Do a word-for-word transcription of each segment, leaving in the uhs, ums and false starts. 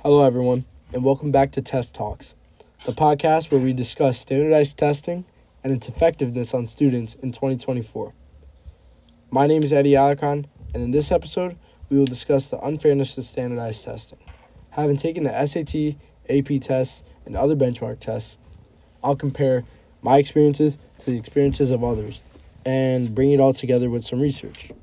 Hello, everyone, and welcome back to Test Talks, the podcast where we discuss standardized testing and its effectiveness on students in twenty twenty-four. My name is Eddie Alarcon, and in this episode, we will discuss the unfairness of standardized testing. Having taken the S A T, A P tests, and other benchmark tests, I'll compare my experiences to the experiences of others and bring it all together with some research.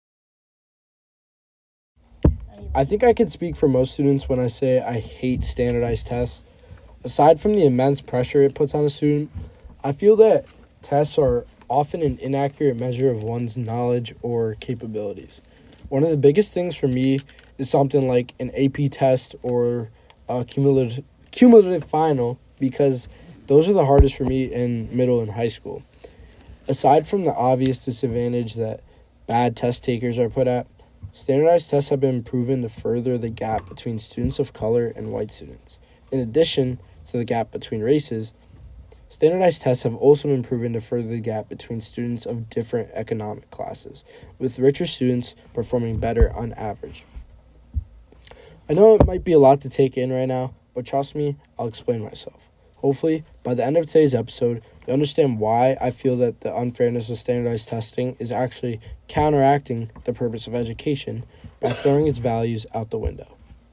I think I can speak for most students when I say I hate standardized tests. Aside from the immense pressure it puts on a student, I feel that tests are often an inaccurate measure of one's knowledge or capabilities. One of the biggest things for me is something like an A P test or a cumulative, cumulative final, because those are the hardest for me in middle and high school. Aside from the obvious disadvantage that bad test takers are put at, standardized tests have been proven to further the gap between students of color and white students. In addition to the gap between races, standardized tests have also been proven to further the gap between students of different economic classes, with richer students performing better on average. I know it might be a lot to take in right now, but trust me, I'll explain myself. Hopefully, by the end of today's episode, you understand why I feel that the unfairness of standardized testing is actually counteracting the purpose of education by throwing its values out the window.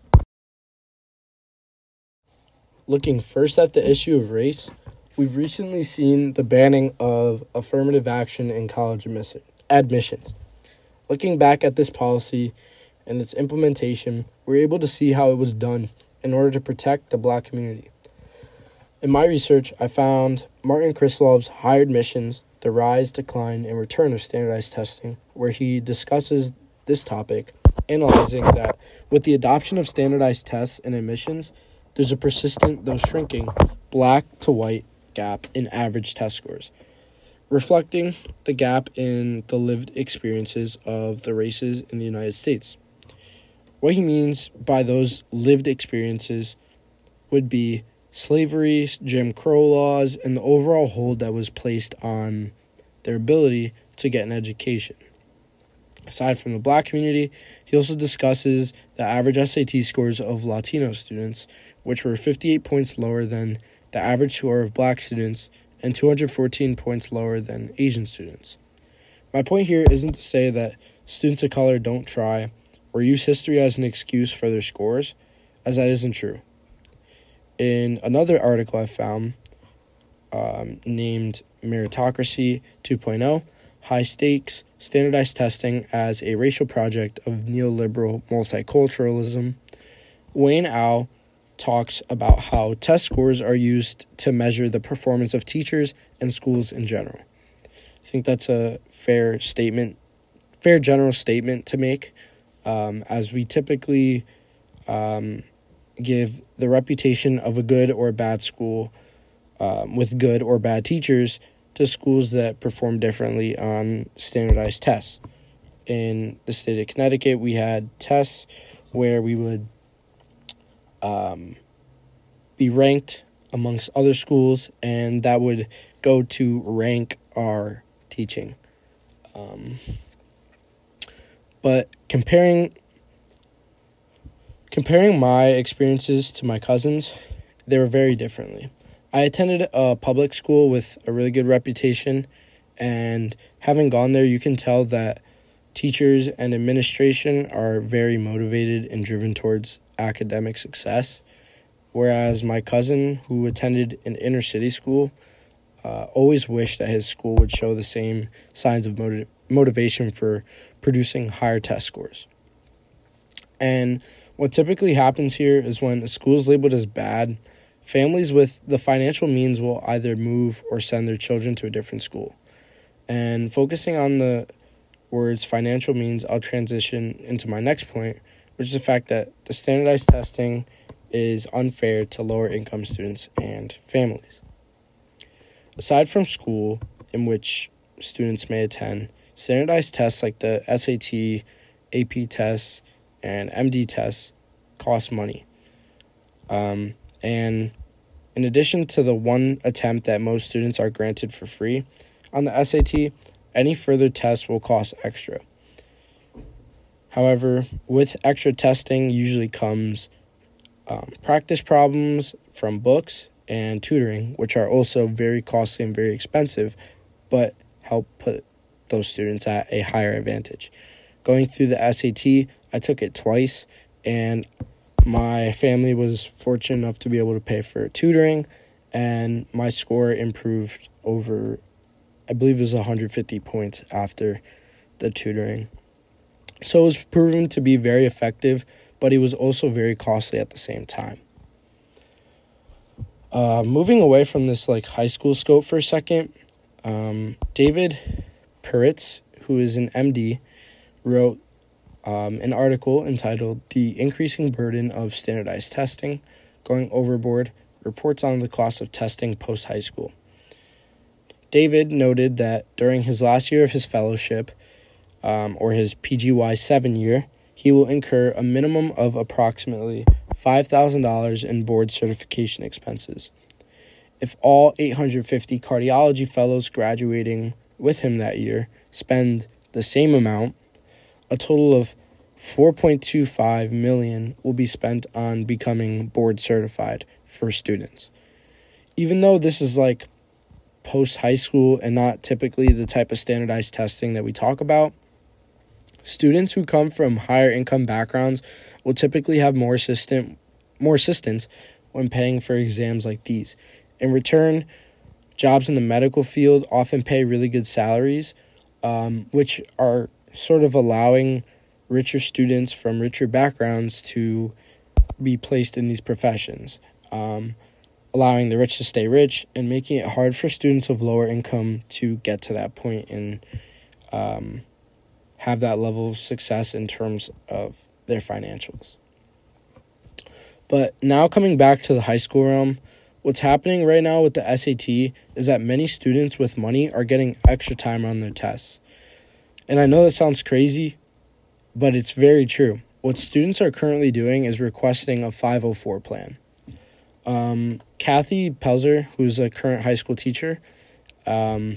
Looking first at the issue of race, we've recently seen the banning of affirmative action in college admissions. Looking back at this policy and its implementation, we're able to see how it was done in order to protect the Black community. In my research, I found Martin Krislov's Higher Admissions, The Rise, Decline, and Return of Standardized Testing, where he discusses this topic, analyzing that with the adoption of standardized tests and admissions, there's a persistent, though shrinking, black to white gap in average test scores, reflecting the gap in the lived experiences of the races in the United States. What he means by those lived experiences would be slavery, Jim Crow laws, and the overall hold that was placed on their ability to get an education. Aside from the Black community, he also discusses the average S A T scores of Latino students, which were fifty-eight points lower than the average score of Black students and two hundred fourteen points lower than Asian students. My point here isn't to say that students of color don't try or use history as an excuse for their scores, as that isn't true. In another article I found um, named Meritocracy two point oh, High Stakes, Standardized Testing as a Racial Project of Neoliberal Multiculturalism, Wayne Au talks about how test scores are used to measure the performance of teachers and schools in general. I think that's a fair statement, fair general statement to make, um, as we typically um, give the reputation of a good or bad school um, with good or bad teachers to schools that perform differently on standardized tests. In the state of Connecticut, we had tests where we would um, be ranked amongst other schools, and that would go to rank our teaching. Um, but comparing Comparing my experiences to my cousins, they were very differently. I attended a public school with a really good reputation, and having gone there, you can tell that teachers and administration are very motivated and driven towards academic success, whereas my cousin, who attended an inner-city school, uh, always wished that his school would show the same signs of motiv- motivation for producing higher test scores. And what typically happens here is when a school is labeled as bad, families with the financial means will either move or send their children to a different school. And focusing on the words financial means, I'll transition into my next point, which is the fact that the standardized testing is unfair to lower income students and families. Aside from school, in which students may attend, standardized tests like the S A T, A P tests, and M D tests cost money. Um, and in addition to the one attempt that most students are granted for free on the S A T, any further tests will cost extra. However, with extra testing usually comes um, practice problems from books and tutoring, which are also very costly and very expensive, but help put those students at a higher advantage. Going through the S A T, I took it twice, and my family was fortunate enough to be able to pay for tutoring, and my score improved over, I believe it was one hundred fifty points after the tutoring. So it was proven to be very effective, but it was also very costly at the same time. Uh, moving away from this like high school scope for a second, um, David Peretz, who is an M D, wrote um, an article entitled "The Increasing Burden of Standardized Testing, Going Overboard, Reports on the Cost of Testing Post-High School." David noted that during his last year of his fellowship, um, or his P G Y seven year, he will incur a minimum of approximately five thousand dollars in board certification expenses. If all eight hundred fifty cardiology fellows graduating with him that year spend the same amount, a total of four point two five million dollars will be spent on becoming board certified for students. Even though this is like post-high school and not typically the type of standardized testing that we talk about, students who come from higher income backgrounds will typically have more assistant, more assistance when paying for exams like these. In return, jobs in the medical field often pay really good salaries, um, which are sort of allowing richer students from richer backgrounds to be placed in these professions, um, allowing the rich to stay rich and making it hard for students of lower income to get to that point and um, have that level of success in terms of their financials. But now coming back to the high school realm, what's happening right now with the S A T is that many students with money are getting extra time on their tests. And I know that sounds crazy, but it's very true. What students are currently doing is requesting a five oh four plan. Um, Kathy Pelzer, who's a current high school teacher, um,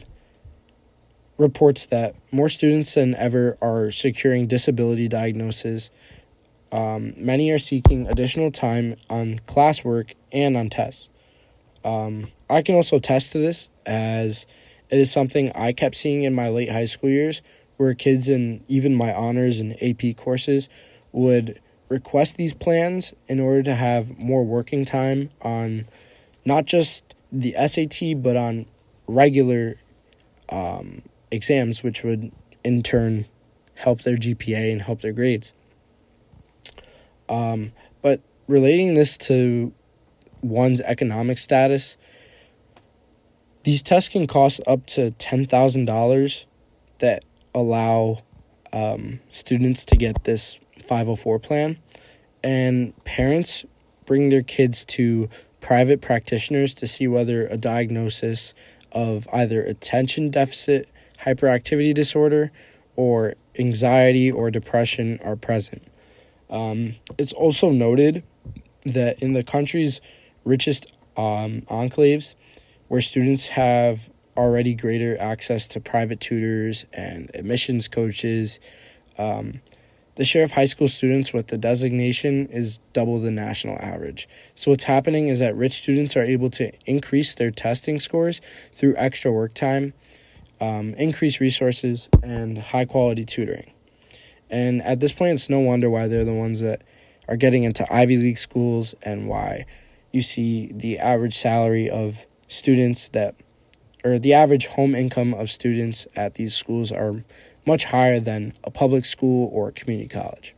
reports that more students than ever are securing disability diagnosis. Um, many are seeking additional time on classwork and on tests. Um, I can also attest to this, as it is something I kept seeing in my late high school years, where kids in even my honors and A P courses would request these plans in order to have more working time on not just the S A T, but on regular um, exams, which would in turn help their G P A and help their grades. Um, but relating this to one's economic status, these tests can cost up to ten thousand dollars that allow um, students to get this five oh four plan, and parents bring their kids to private practitioners to see whether a diagnosis of either attention deficit hyperactivity disorder or anxiety or depression are present. Um, it's also noted that in the country's richest um, enclaves, where students have already greater access to private tutors and admissions coaches, um, the share of high school students with the designation is double the national average. So what's happening is that rich students are able to increase their testing scores through extra work time, um, increased resources, and high-quality tutoring. And at this point, it's no wonder why they're the ones that are getting into Ivy League schools, and why you see the average salary of students that, or the average home income of students at these schools are much higher than a public school or a community college.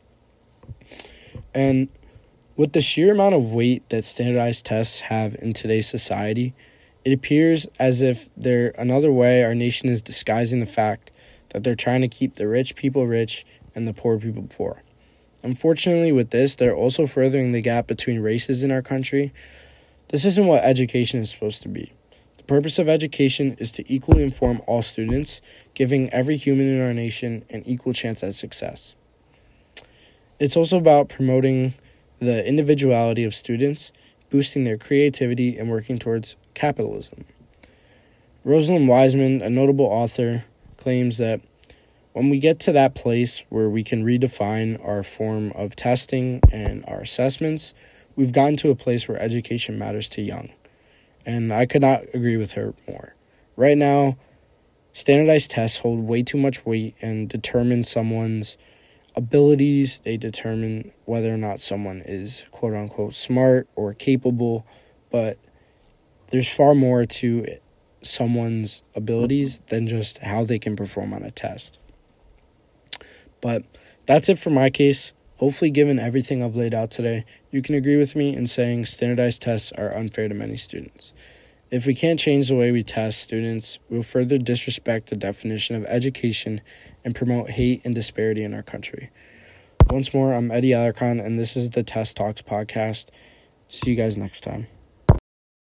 And with the sheer amount of weight that standardized tests have in today's society, it appears as if they're another way our nation is disguising the fact that they're trying to keep the rich people rich and the poor people poor. Unfortunately, with this, they're also furthering the gap between races in our country. This isn't what education is supposed to be. The purpose of education is to equally inform all students, giving every human in our nation an equal chance at success. It's also about promoting the individuality of students, boosting their creativity, and working towards capitalism. Rosalind Wiseman, a notable author, claims that when we get to that place where we can redefine our form of testing and our assessments, we've gotten to a place where education matters to young. And I could not agree with her more. Right now, standardized tests hold way too much weight and determine someone's abilities. They determine whether or not someone is quote-unquote smart or capable, but there's far more to someone's abilities than just how they can perform on a test. But that's it for my case. Hopefully, given everything I've laid out today, you can agree with me in saying standardized tests are unfair to many students. If we can't change the way we test students, we'll further disrespect the definition of education and promote hate and disparity in our country. Once more, I'm Eddie Alarcon, and this is the Test Talks podcast. See you guys next time.